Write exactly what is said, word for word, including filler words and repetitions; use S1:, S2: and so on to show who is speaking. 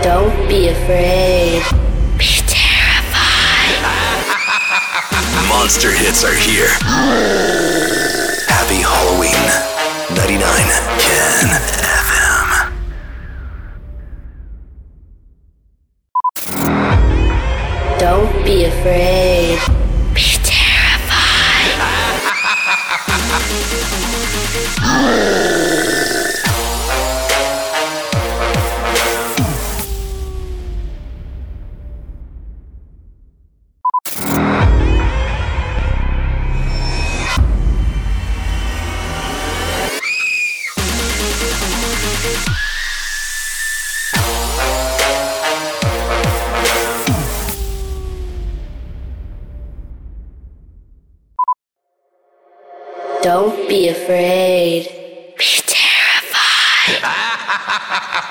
S1: Don't be afraid. Be terrified.
S2: Monster hits are here. Happy Halloween. ninety-nine Ken F M.
S1: Don't be afraid. Be terrified. Don't be afraid. Be terrified.